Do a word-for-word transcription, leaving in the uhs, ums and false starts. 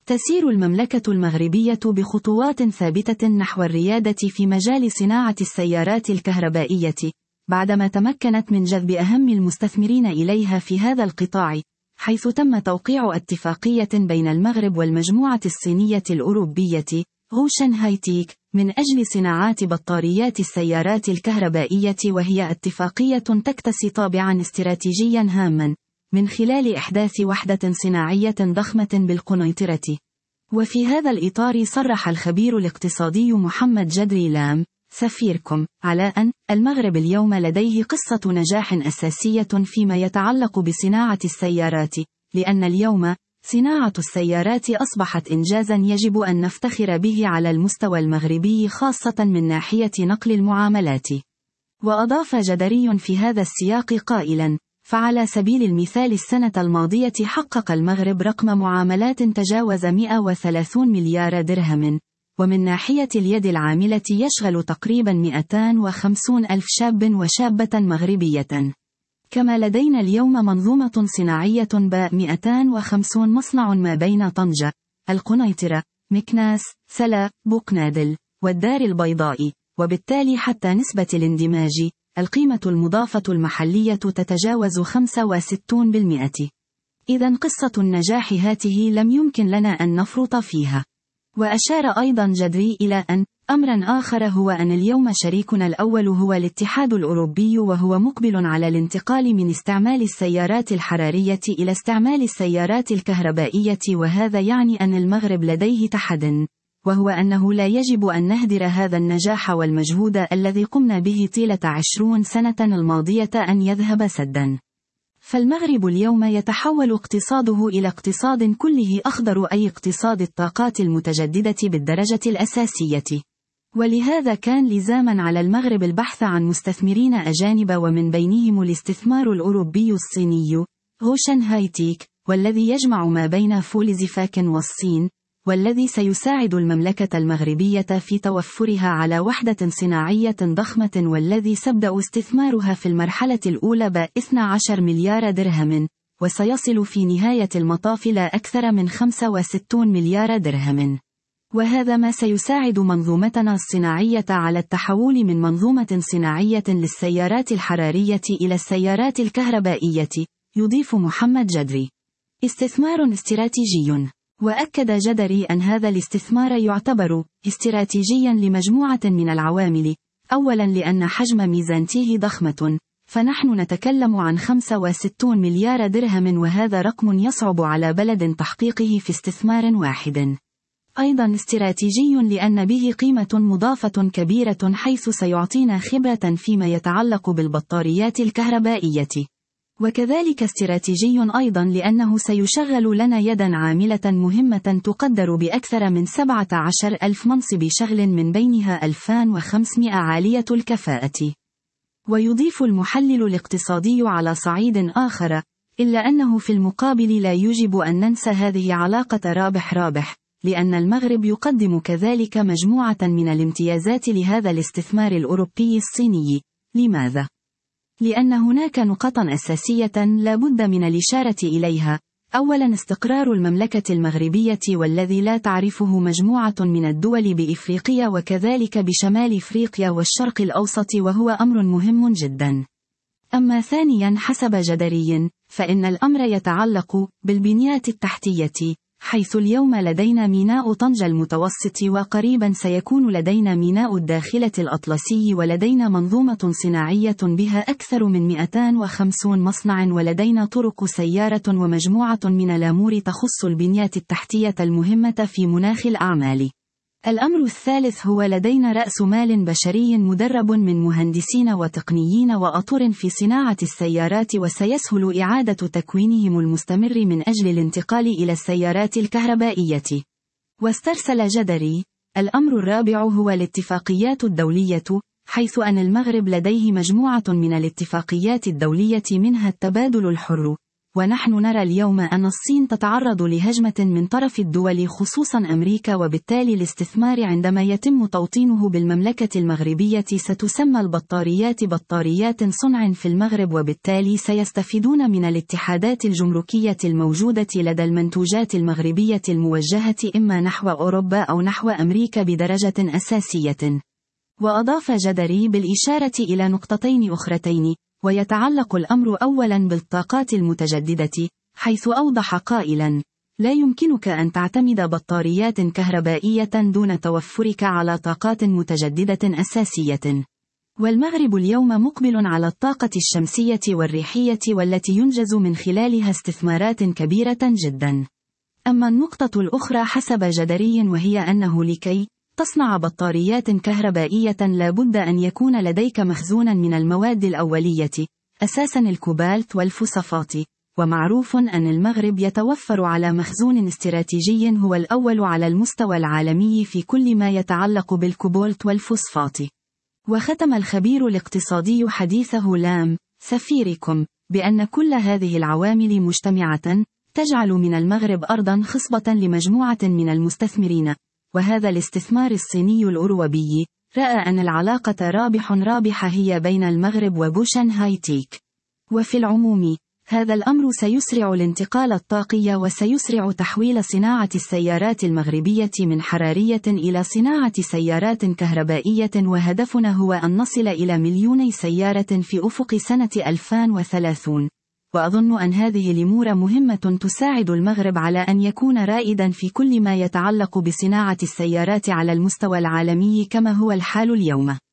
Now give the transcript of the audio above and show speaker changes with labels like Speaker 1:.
Speaker 1: تسير المملكة المغربية بخطوات ثابتة نحو الريادة في مجال صناعة السيارات الكهربائية، بعدما تمكنت من جذب أهم المستثمرين إليها في هذا القطاع، حيث تم توقيع اتفاقية بين المغرب والمجموعة الصينية الأوروبية غوشن هايتيك من أجل صناعات بطاريات السيارات الكهربائية، وهي اتفاقية تكتسي طابعا استراتيجيا هاما من خلال إحداث وحدة صناعية ضخمة بالقنيطرة. وفي هذا الإطار صرح الخبير الاقتصادي محمد جدري لام سفيركم على أن المغرب اليوم لديه قصة نجاح أساسية فيما يتعلق بصناعة السيارات، لأن اليوم صناعة السيارات أصبحت إنجازا يجب أن نفتخر به على المستوى المغربي، خاصة من ناحية نقل المعاملات. وأضاف جدري في هذا السياق قائلا: فعلى سبيل المثال السنة الماضية حقق المغرب رقم معاملات تجاوز مئة وثلاثين مليار درهم، ومن ناحية اليد العاملة يشغل تقريبا مئتين وخمسين ألف شاب وشابة مغربية. كما لدينا اليوم منظومة صناعية ب مئتين وخمسين مصنع ما بين طنجة، القنيطرة، مكناس، سلا، بوقنادل، والدار البيضاء، وبالتالي حتى نسبة الاندماج القيمة المضافة المحلية تتجاوز خمسة وستين بالمئة. إذن قصة النجاح هاته لم يمكن لنا أن نفرط فيها. وأشار أيضا جدري إلى أن أمرا آخر هو أن اليوم شريكنا الأول هو الاتحاد الأوروبي، وهو مقبل على الانتقال من استعمال السيارات الحرارية إلى استعمال السيارات الكهربائية، وهذا يعني أن المغرب لديه تحد، وهو أنه لا يجب أن نهدر هذا النجاح والمجهود الذي قمنا به طيلة عشرين سنة الماضية أن يذهب سدا. فالمغرب اليوم يتحول اقتصاده إلى اقتصاد كله أخضر، أي اقتصاد الطاقات المتجددة بالدرجة الأساسية. ولهذا كان لزاما على المغرب البحث عن مستثمرين أجانب، ومن بينهم الاستثمار الأوروبي الصيني غوشن هايتيك، والذي يجمع ما بين فولكسفاجن والصين، والذي سيساعد المملكة المغربية في توفرها على وحدة صناعية ضخمة، والذي سيبدأ استثمارها في المرحلة الأولى ب اثني عشر مليار درهم، وسيصل في نهاية المطاف لا أكثر من خمسة وستين مليار درهم. وهذا ما سيساعد منظومتنا الصناعية على التحول من منظومة صناعية للسيارات الحرارية إلى السيارات الكهربائية، يضيف محمد جدري. استثمار استراتيجي. وأكد جدري أن هذا الاستثمار يعتبر استراتيجيا لمجموعة من العوامل. أولا لأن حجم ميزانته ضخمة، فنحن نتكلم عن خمسة وستين مليار درهم، وهذا رقم يصعب على بلد تحقيقه في استثمار واحد. أيضا استراتيجي لأن به قيمة مضافة كبيرة، حيث سيعطينا خبرة فيما يتعلق بالبطاريات الكهربائية. وكذلك استراتيجي أيضا لأنه سيشغل لنا يدا عاملة مهمة تقدر بأكثر من سبعة عشر ألف منصب شغل، من بينها ألفين وخمسمائة عالية الكفاءة. ويضيف المحلل الاقتصادي على صعيد آخر، إلا أنه في المقابل لا يجب أن ننسى هذه علاقة رابح-رابح، لأن المغرب يقدم كذلك مجموعة من الامتيازات لهذا الاستثمار الأوروبي الصيني. لماذا؟ لأن هناك نقطا أساسية لا بد من الإشارة إليها. أولا استقرار المملكة المغربية، والذي لا تعرفه مجموعة من الدول بإفريقيا وكذلك بشمال إفريقيا والشرق الأوسط، وهو أمر مهم جدا. أما ثانيا حسب جدري، فإن الأمر يتعلق بالبنيات التحتية، حيث اليوم لدينا ميناء طنجة المتوسط، وقريبا سيكون لدينا ميناء الداخلة الأطلسي، ولدينا منظومة صناعية بها أكثر من مئتين وخمسين مصنع، ولدينا طرق سيارة ومجموعة من الأمور تخص البنيات التحتية المهمة في مناخ الأعمال. الأمر الثالث هو لدينا رأس مال بشري مدرب من مهندسين وتقنيين وأطر في صناعة السيارات، وسيسهل إعادة تكوينهم المستمر من أجل الانتقال إلى السيارات الكهربائية. واسترسل جدري: الأمر الرابع هو الاتفاقيات الدولية، حيث أن المغرب لديه مجموعة من الاتفاقيات الدولية، منها التبادل الحر، ونحن نرى اليوم أن الصين تتعرض لهجمة من طرف الدول خصوصا أمريكا، وبالتالي الاستثمار عندما يتم توطينه بالمملكة المغربية ستسمى البطاريات بطاريات صنع في المغرب، وبالتالي سيستفيدون من الاتحادات الجمركية الموجودة لدى المنتوجات المغربية الموجهة إما نحو أوروبا أو نحو أمريكا بدرجة أساسية. وأضاف جدري بالإشارة إلى نقطتين أخرتين، ويتعلق الأمر أولاً بالطاقات المتجددة، حيث أوضح قائلاً: لا يمكنك أن تعتمد بطاريات كهربائية دون توفرك على طاقات متجددة أساسية. والمغرب اليوم مقبل على الطاقة الشمسية والريحية، والتي ينجز من خلالها استثمارات كبيرة جداً. أما النقطة الأخرى حسب جدري وهي أنه لكي تصنع بطاريات كهربائية لا بد أن يكون لديك مخزونا من المواد الأولية، أساسا الكوبالت والفوسفات، ومعروف أن المغرب يتوفر على مخزون استراتيجي هو الأول على المستوى العالمي في كل ما يتعلق بالكوبالت والفوسفات. وختم الخبير الاقتصادي حديثه لام سفيركم بأن كل هذه العوامل مجتمعة تجعل من المغرب أرضا خصبة لمجموعة من المستثمرين، وهذا الاستثمار الصيني الأوروبي رأى أن العلاقة رابح رابح هي بين المغرب وبوشان هايتيك. وفي العموم هذا الأمر سيسرع الانتقال الطاقي وسيسرع تحويل صناعة السيارات المغربية من حرارية إلى صناعة سيارات كهربائية، وهدفنا هو أن نصل إلى مليوني سيارة في أفق سنة ألفين وثلاثين. وأظن أن هذه الأمور مهمة تساعد المغرب على أن يكون رائدا في كل ما يتعلق بصناعة السيارات على المستوى العالمي كما هو الحال اليوم.